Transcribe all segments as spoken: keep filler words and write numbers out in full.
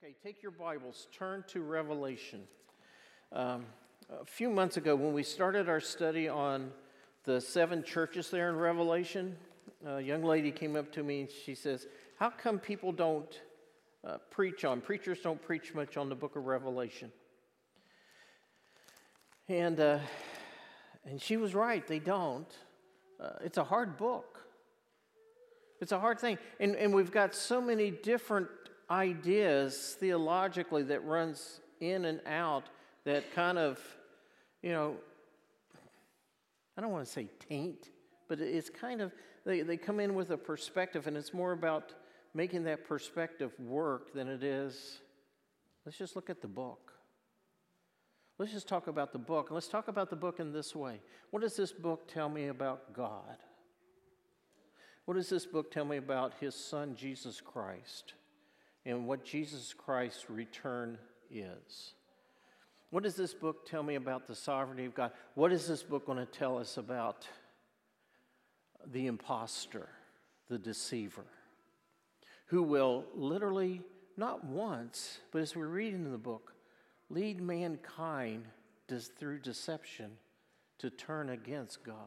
Okay, take your Bibles, turn to Revelation. Um, a few months ago, when we started our study on the seven churches there in Revelation, a young lady came up to me and she says, how come people don't uh, preach on, preachers don't preach much on the book of Revelation? And, uh, and she was right, they don't. Uh, it's a hard book. It's a hard thing. And, and we've got so many different ideas theologically that runs in and out that kind of, you know, I don't want to say taint, but it's kind of, they, they come in with a perspective, and it's more about making that perspective work than it is, let's just look at the book. Let's just talk about the book. Let's talk about the book in this way. What does this book tell me about God? What does this book tell me about His Son, Jesus Christ, and what Jesus Christ's return is? What does this book tell me about the sovereignty of God? What is this book going to tell us about the imposter, the deceiver, who will literally, not once, but as we're reading in the book, lead mankind through deception to turn against God?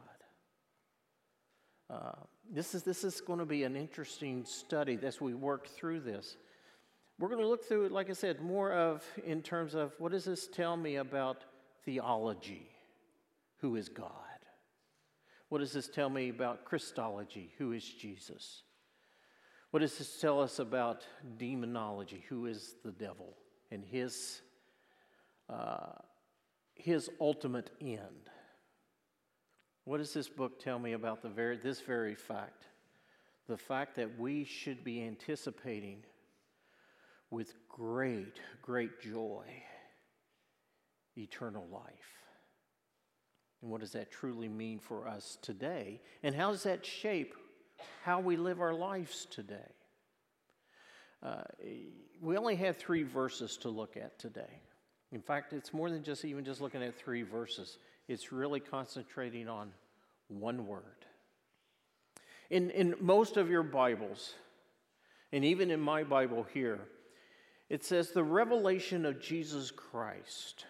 Uh, this is this is going to be an interesting study as we work through this. We're going to look through it, like I said, more of in terms of what does this tell me about theology? Who is God? What does this tell me about Christology? Who is Jesus? What does this tell us about demonology? Who is the devil and his uh, his ultimate end? What does this book tell me about the very this very fact? The fact that we should be anticipating with great, great joy eternal life. And what does that truly mean for us today? And how does that shape how we live our lives today? Uh, we only have three verses to look at today. In fact, it's more than just even just looking at three verses. It's really concentrating on one word. In, in most of your Bibles, and even in my Bible here, it says the revelation of Jesus Christ.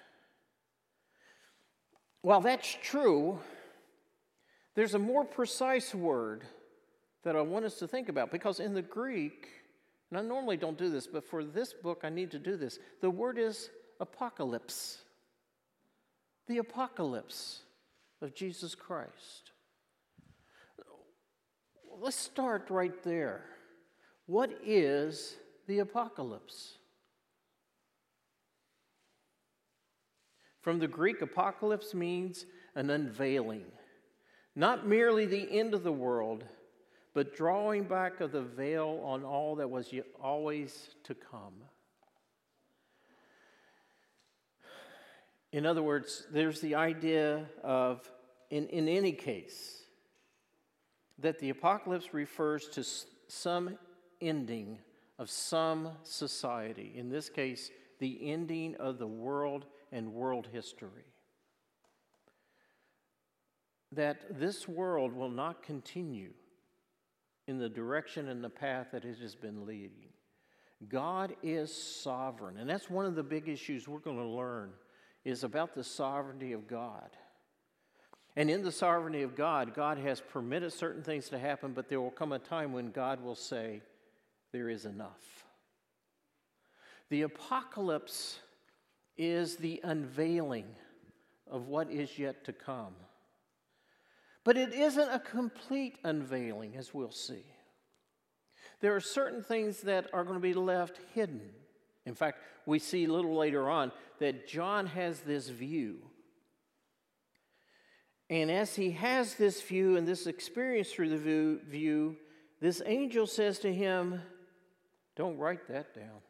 While that's true, there's a more precise word that I want us to think about, because in the Greek, and I normally don't do this, but for this book I need to do this, the word is apocalypse. The apocalypse of Jesus Christ. Let's start right there. What is the apocalypse? From the Greek, apocalypse means an unveiling. Not merely the end of the world, but drawing back of the veil on all that was always to come. In other words, there's the idea of, in, in any case, that the apocalypse refers to some ending of some society. In this case, the ending of the world and world history. That this world will not continue in the direction and the path that it has been leading. God is sovereign, and that's one of the big issues we're going to learn, is about the sovereignty of God. And in the sovereignty of God, God has permitted certain things to happen, but there will come a time when God will say, there is enough. The apocalypse is the unveiling of what is yet to come. But it isn't a complete unveiling, as we'll see. There are certain things that are going to be left hidden. In fact, we see a little later on that John has this view. And as he has this view and this experience through the view, view, this angel says to him, don't write that down.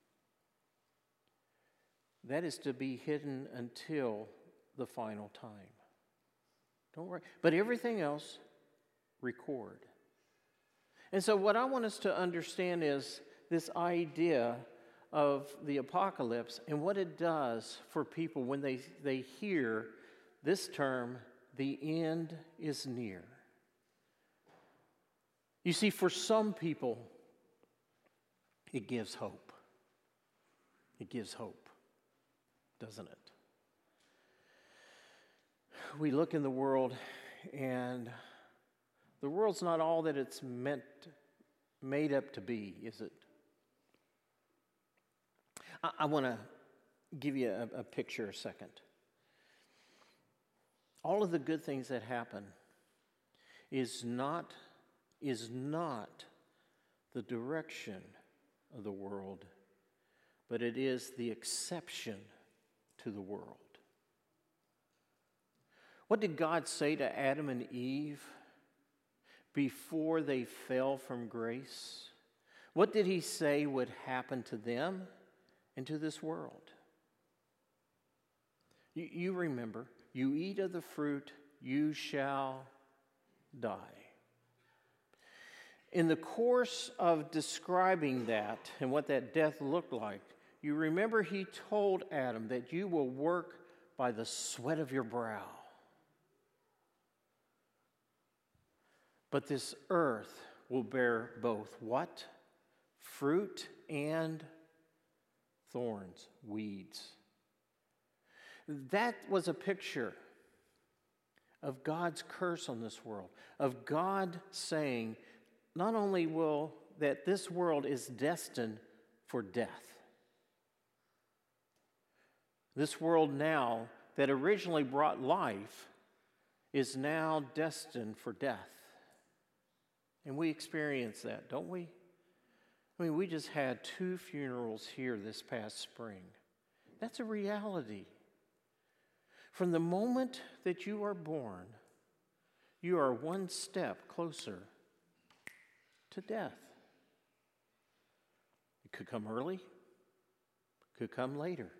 That is to be hidden until the final time. Don't write. But everything else, record. And so what I want us to understand is this idea of the apocalypse and what it does for people when they, they hear this term, the end is near. You see, for some people, it gives hope. it gives hope, doesn't it? We look in the world, and the world's not all that it's meant, made up to be, is it? I, I want to give you a, a picture a second. All of the good things that happen is not, is not the direction of the world, but it is the exception to the world. What did God say to Adam and Eve before they fell from grace? What did he say would happen to them and to this world? You, you remember, you eat of the fruit, you shall die. In the course of describing that and what that death looked like, you remember he told Adam that you will work by the sweat of your brow. But this earth will bear both what? Fruit and thorns, weeds. That was a picture of God's curse on this world, of God saying, not only will that this world is destined for death. This world now that originally brought life is now destined for death. And we experience that, don't we? I mean, we just had two funerals here this past spring. That's a reality. From the moment that you are born, you are one step closer to death. It could come early, it could come later.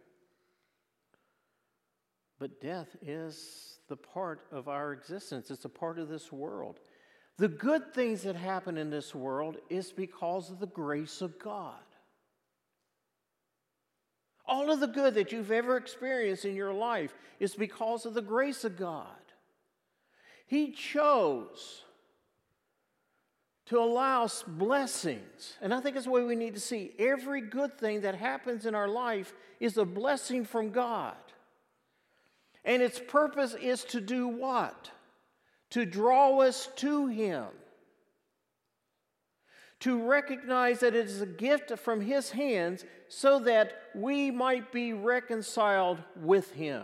But death is the part of our existence. It's a part of this world. The good things that happen in this world is because of the grace of God. All of the good that you've ever experienced in your life is because of the grace of God. He chose to allow us blessings. And I think that's the way we need to see every good thing that happens in our life is a blessing from God. And its purpose is to do what? To draw us to Him. To recognize that it is a gift from His hands so that we might be reconciled with Him.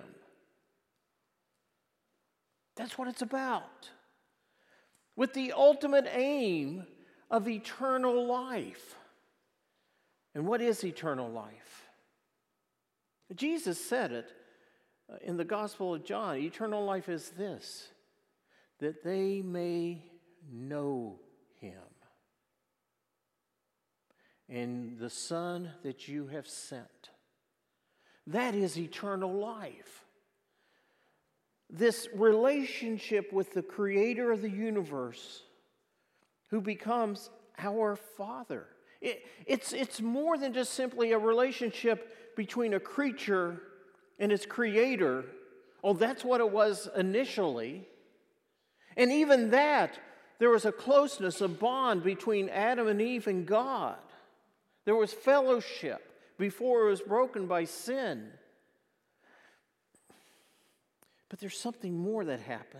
That's what it's about. With the ultimate aim of eternal life. And what is eternal life? Jesus said it in the Gospel of John. Eternal life is this, that they may know Him and the Son that you have sent. That is eternal life. This relationship with the Creator of the universe who becomes our Father. It, it's, it's more than just simply a relationship between a creature and its Creator. Oh, that's what it was initially. And even that, there was a closeness, a bond between Adam and Eve and God. There was fellowship before it was broken by sin. But there's something more that happened.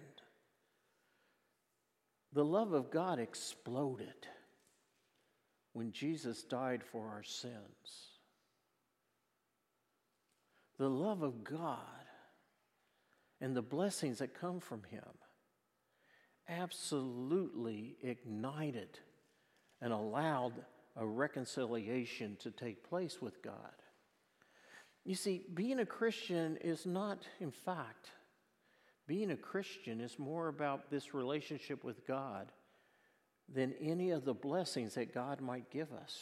The love of God exploded when Jesus died for our sins. The love of God and the blessings that come from Him absolutely ignited and allowed a reconciliation to take place with God. You see, being a Christian is not, in fact, being a Christian is more about this relationship with God than any of the blessings that God might give us.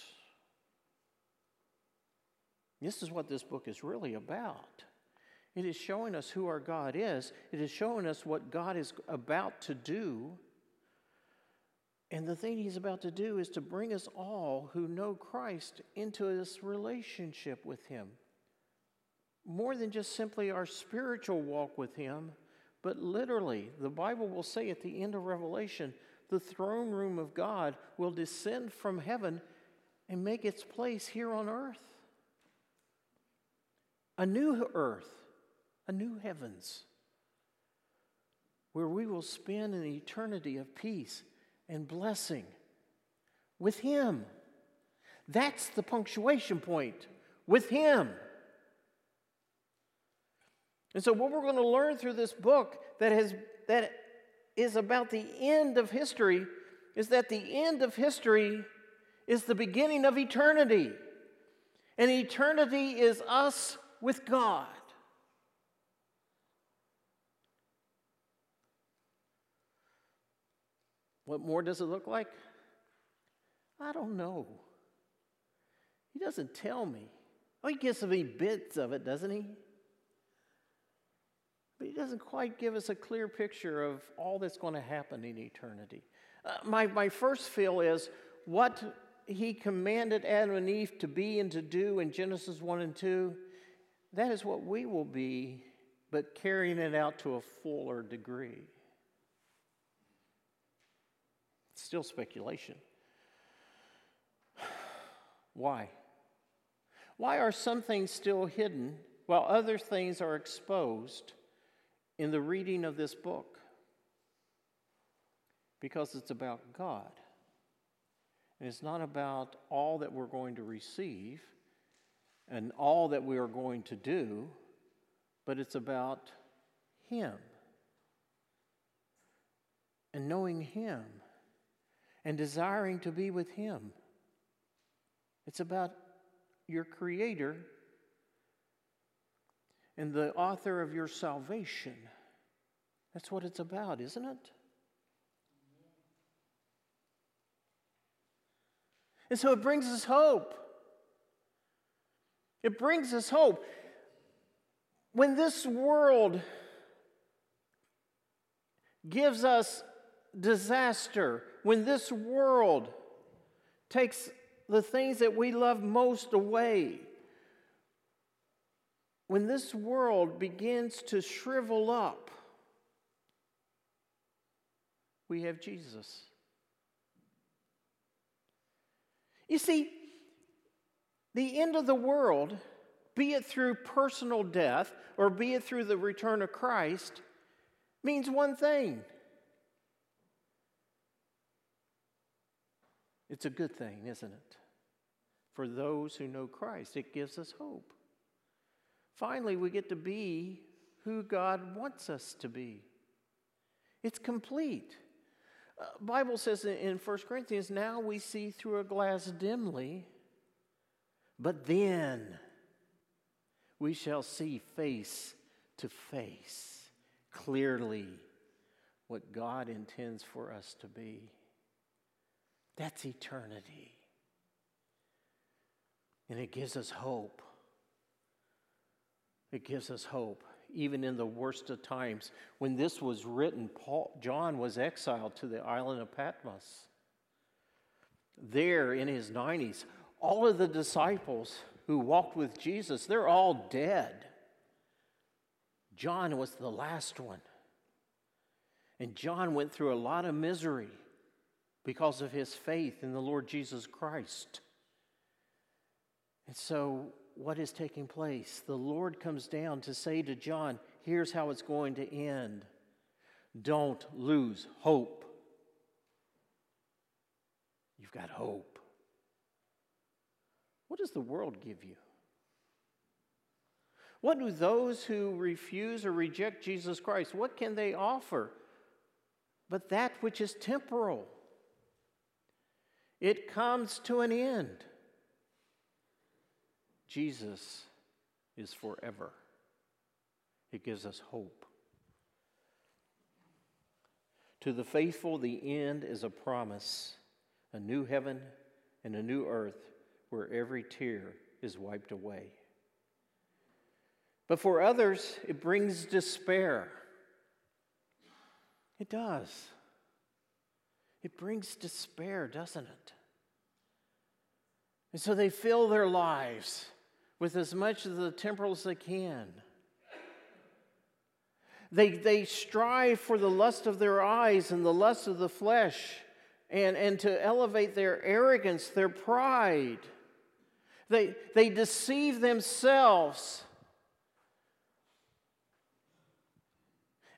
This is what this book is really about. It is showing us who our God is. It is showing us what God is about to do. And the thing He's about to do is to bring us all who know Christ into this relationship with Him. More than just simply our spiritual walk with Him, but literally, the Bible will say at the end of Revelation, the throne room of God will descend from heaven and make its place here on earth. a new earth, a new heavens, where we will spend an eternity of peace and blessing with Him. That's the punctuation point, with Him. And so what we're going to learn through this book that has that is about the end of history is that the end of history is the beginning of eternity. And eternity is us with God. What more does it look like? I don't know. He doesn't tell me. Oh, he gives me bits of it, doesn't he? But he doesn't quite give us a clear picture of all that's going to happen in eternity. Uh, my, my first feel is what he commanded Adam and Eve to be and to do in Genesis one and two, that is what we will be, but carrying it out to a fuller degree. It's still speculation. Why? Why are some things still hidden while other things are exposed in the reading of this book? Because it's about God. And it's not about all that we're going to receive and all that we are going to do, but it's about Him. And knowing Him and desiring to be with Him. It's about your Creator and the author of your salvation. That's what it's about, isn't it? And so it brings us hope. It brings us hope. When this world gives us disaster, when this world takes the things that we love most away, when this world begins to shrivel up, we have Jesus. You see, the end of the world, be it through personal death or be it through the return of Christ, means one thing. It's a good thing, isn't it? For those who know Christ, it gives us hope. Finally, we get to be who God wants us to be. It's complete. Uh, Bible says in First Corinthians, now we see through a glass dimly, but then we shall see face to face clearly what God intends for us to be. That's eternity. And it gives us hope. It gives us hope. Even in the worst of times. When this was written, Paul, John was exiled to the island of Patmos. There in his nineties, all of the disciples who walked with Jesus, they're all dead. John was the last one. And John went through a lot of misery because of his faith in the Lord Jesus Christ. And so, what is taking place? The Lord comes down to say to John, here's how it's going to end. Don't lose hope. You've got hope. What does the world give you? What do those who refuse or reject Jesus Christ, what can they offer? But that which is temporal. It comes to an end. Jesus is forever. It gives us hope. To the faithful, the end is a promise, a new heaven and a new earth where every tear is wiped away. But for others, it brings despair. It does. It brings despair, doesn't it? And so they fill their lives with as much of the temporal as they can. They, they strive for the lust of their eyes and the lust of the flesh and, and to elevate their arrogance, their pride. They, they deceive themselves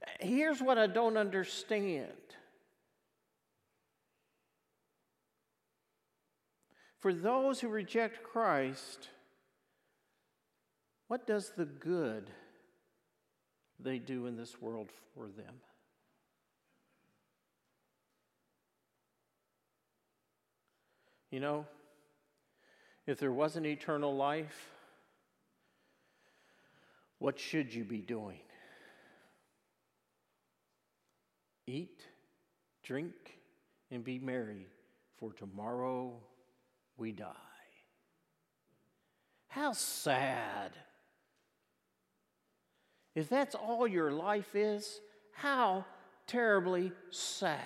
Here's what I don't understand. For those who reject Christ, what does the good they do in this world for them? You know, if there wasn't eternal life, what should you be doing? Eat, drink, and be merry, for tomorrow we die. How sad. If that's all your life is, how terribly sad.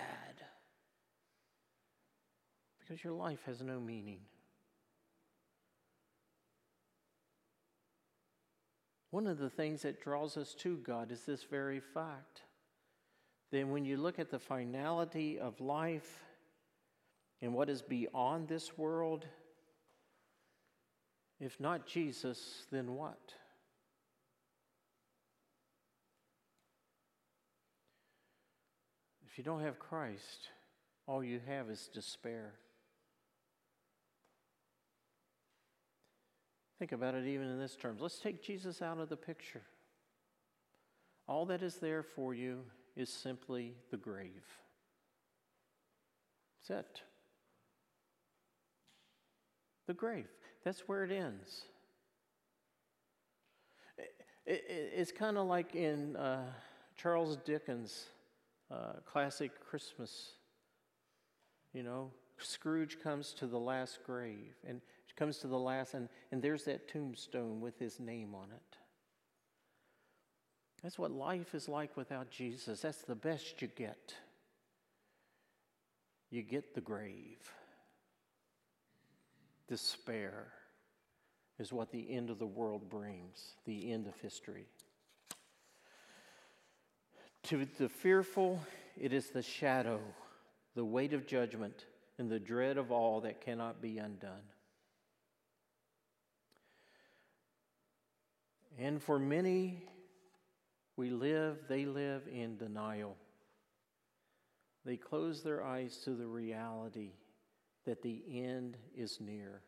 Because your life has no meaning. One of the things that draws us to God is this very fact. Then when you look at the finality of life and what is beyond this world, if not Jesus, then what? If you don't have Christ, all you have is despair. Think about it even in this terms. Let's take Jesus out of the picture. All that is there for you is simply the grave. That's it. The grave. That's where it ends. It, it, it's kind of like in uh, Charles Dickens' uh, classic Christmas. You know, Scrooge comes to the last grave, and comes to the last, and, and there's that tombstone with his name on it. That's what life is like without Jesus. That's the best you get. You get the grave. Despair is what the end of the world brings, the end of history. To the fearful, it is the shadow, the weight of judgment, and the dread of all that cannot be undone. And for many, we live, they live in denial. They close their eyes to the reality that the end is near.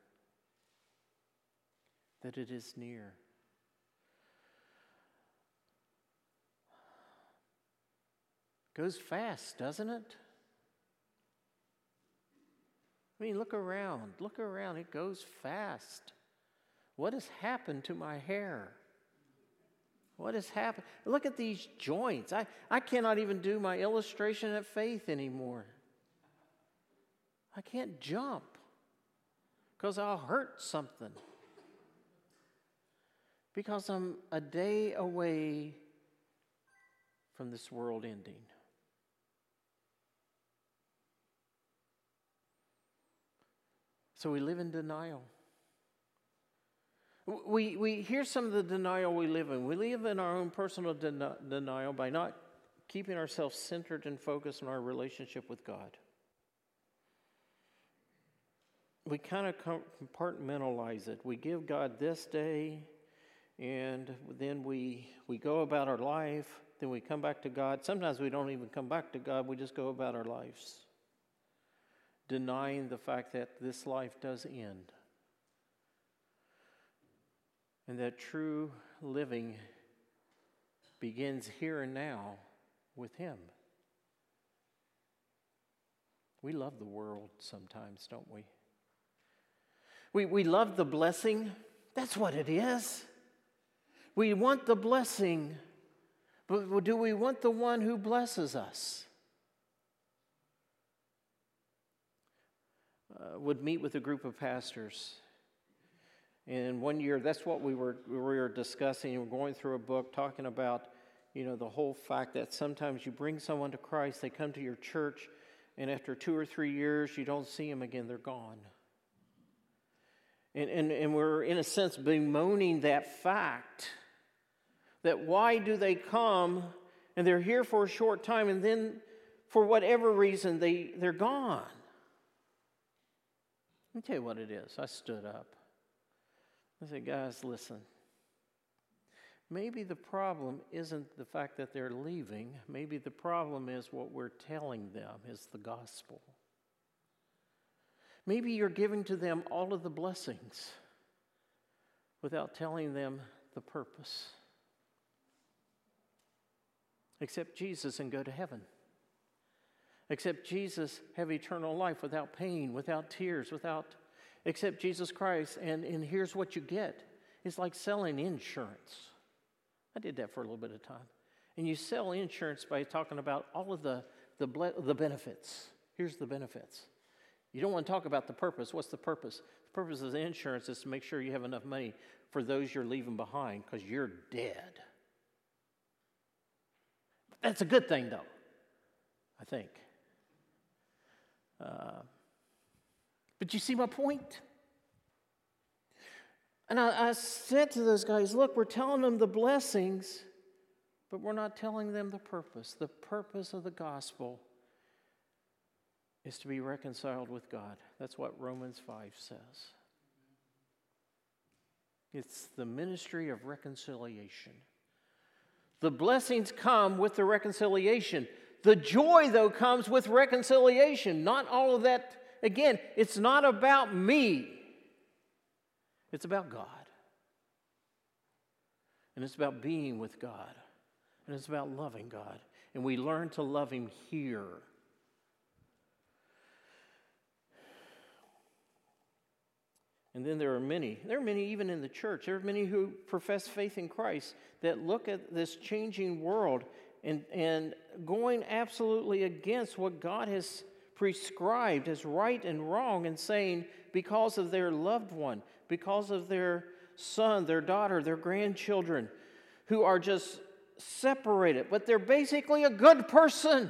That it is near. Goes fast, doesn't it? I mean, look around. Look around. It goes fast. What has happened to my hair? What has happened? Look at these joints. I, I cannot even do my illustration at Faith anymore. I can't jump because I'll hurt something. Because I'm a day away from this world ending. So we live in denial. We, we here's some of the denial we live in. We live in our own personal den- denial by not keeping ourselves centered and focused on our relationship with God. We kind of compartmentalize it. We give God this day, and then we we go about our life. Then we come back to God. Sometimes we don't even come back to God. We just go about our lives, denying the fact that this life does end. And that true living begins here and now with Him. We love the world sometimes, don't we? We, we love the blessing. That's what it is. We want the blessing, but do we want the one who blesses us? Uh, would meet with a group of pastors. And one year, that's what we were we were discussing. We were going through a book talking about, you know, the whole fact that sometimes you bring someone to Christ, they come to your church, and after two or three years, you don't see them again, they're gone. And, and, and we're, in a sense, bemoaning that fact, that why do they come, and they're here for a short time, and then, for whatever reason, they, they're gone. Let me tell you what it is. I stood up. I said, guys, listen. maybe the problem isn't the fact that they're leaving. Maybe the problem is what we're telling them is the gospel. Maybe you're giving to them all of the blessings without telling them the purpose. Accept Jesus and go to heaven. Accept Jesus, have eternal life without pain, without tears, without... Accept Jesus Christ, and, and here's what you get. It's like selling insurance. I did that for a little bit of time. And you sell insurance by talking about all of the, the, ble- the benefits. Here's the benefits. You don't want to talk about the purpose. What's the purpose? The purpose of the insurance is to make sure you have enough money for those you're leaving behind because you're dead. That's a good thing, though, I think. Uh, but you see my point? And I, I said to those guys, look, we're telling them the blessings, but we're not telling them the purpose. The purpose of the gospel is to be reconciled with God. That's what Romans five says. It's the ministry of reconciliation. The blessings come with the reconciliation. The joy, though, comes with reconciliation. Not all of that. Again, it's not about me. It's about God. And it's about being with God. And it's about loving God. And we learn to love Him here. And then there are many, there are many even in the church, there are many who profess faith in Christ that look at this changing world and, and going absolutely against what God has prescribed as right and wrong and saying because of their loved one, because of their son, their daughter, their grandchildren, who are just separated, but they're basically a good person.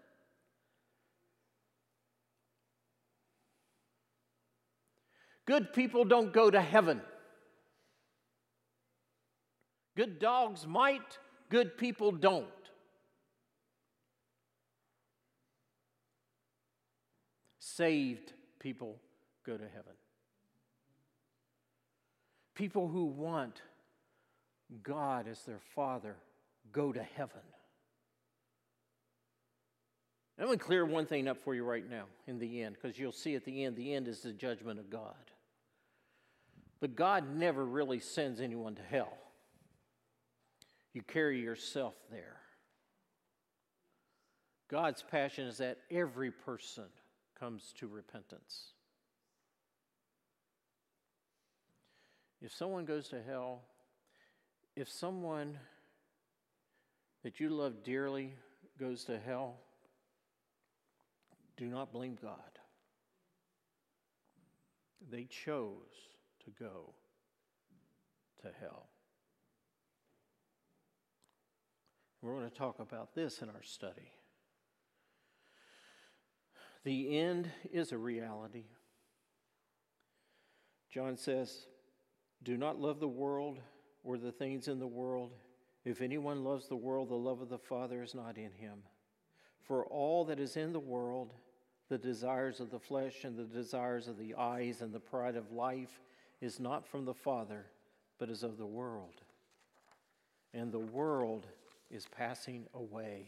Good people don't go to heaven. Good dogs might, good people don't. Saved people go to heaven. People who want God as their Father go to heaven. I'm going to clear one thing up for you right now in the end, because you'll see at the end, the end is the judgment of God. But God never really sends anyone to hell. You carry yourself there. God's passion is that every person comes to repentance. If someone goes to hell, if someone that you love dearly goes to hell, do not blame God. They chose to go to hell. We're going to talk about this in our study. The end is a reality. John says, do not love the world or the things in the world. If anyone loves the world, the love of the Father is not in him. For all that is in the world, the desires of the flesh and the desires of the eyes and the pride of life is not from the Father, but is of the world. And the world is passing away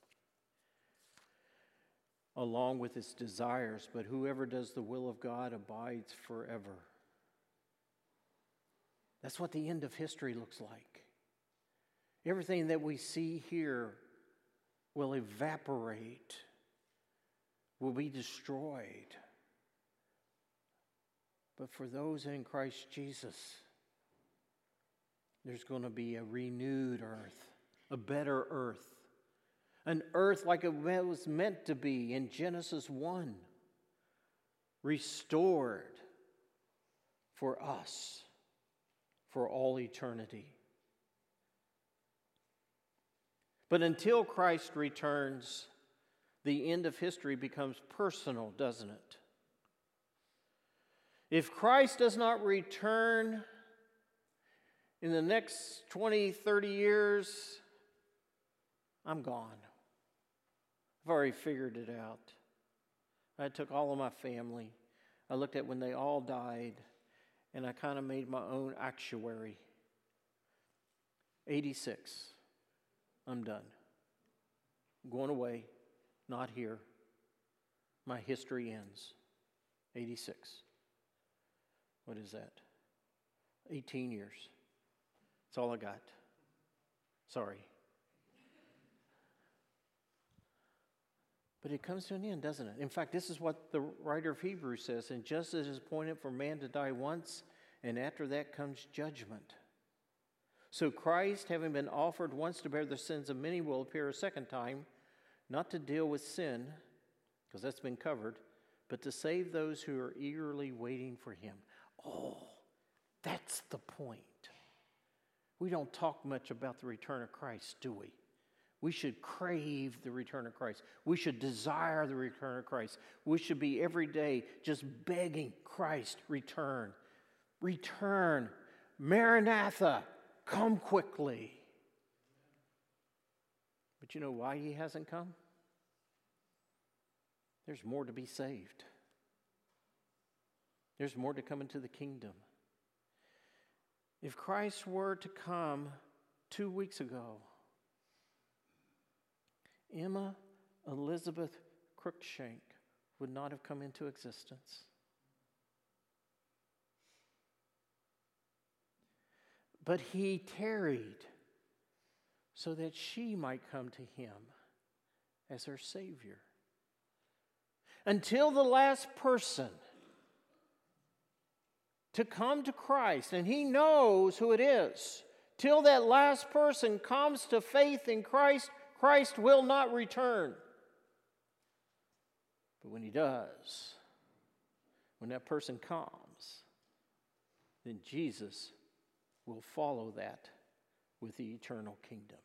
along with its desires, but whoever does the will of God abides forever. That's what the end of history looks like. Everything that we see here will evaporate, will be destroyed. But for those in Christ Jesus, there's going to be a renewed earth, a better earth, an earth like it was meant to be in Genesis one, restored for us for all eternity. But until Christ returns, the end of history becomes personal, doesn't it? If Christ does not return in the next twenty, thirty years, I'm gone. I've already figured it out. I took all of my family. I looked at when they all died, and I kind of made my own actuary. eighty-six. I'm done. I'm going away, not here. My history ends. eighty-six. What is that? eighteen years. That's all I got. Sorry. But it comes to an end, doesn't it? In fact, this is what the writer of Hebrews says, and just as it is appointed for man to die once, and after that comes judgment. So Christ, having been offered once to bear the sins of many, will appear a second time, not to deal with sin, because that's been covered, but to save those who are eagerly waiting for him. Oh, that's the point. We don't talk much about the return of Christ, do we? We should crave the return of Christ. We should desire the return of Christ. We should be every day just begging Christ, return. Return. Maranatha, come quickly. But you know why he hasn't come? There's more to be saved. There's more to come into the kingdom. If Christ were to come two weeks ago, Emma Elizabeth Cruikshank would not have come into existence. But he tarried so that she might come to him as her Savior. Until the last person to come to Christ, and he knows who it is, till that last person comes to faith in Christ, Christ will not return. But when he does, when that person comes, then Jesus will follow that with the eternal kingdom.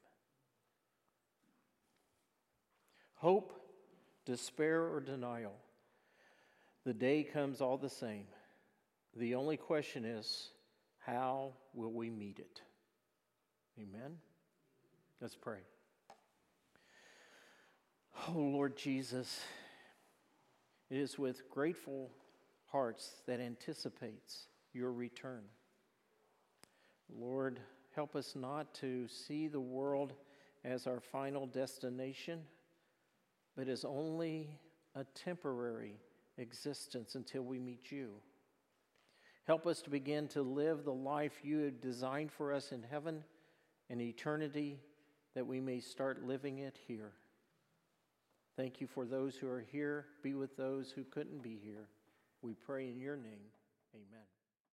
Hope, despair, or denial, the day comes all the same. The only question is, how will we meet it? Amen? Let's pray. Oh, Lord Jesus, it is with grateful hearts that anticipates your return. Lord, help us not to see the world as our final destination, but as only a temporary existence until we meet you. Help us to begin to live the life you have designed for us in heaven and eternity, that we may start living it here. Thank you for those who are here. Be with those who couldn't be here. We pray in your name. Amen.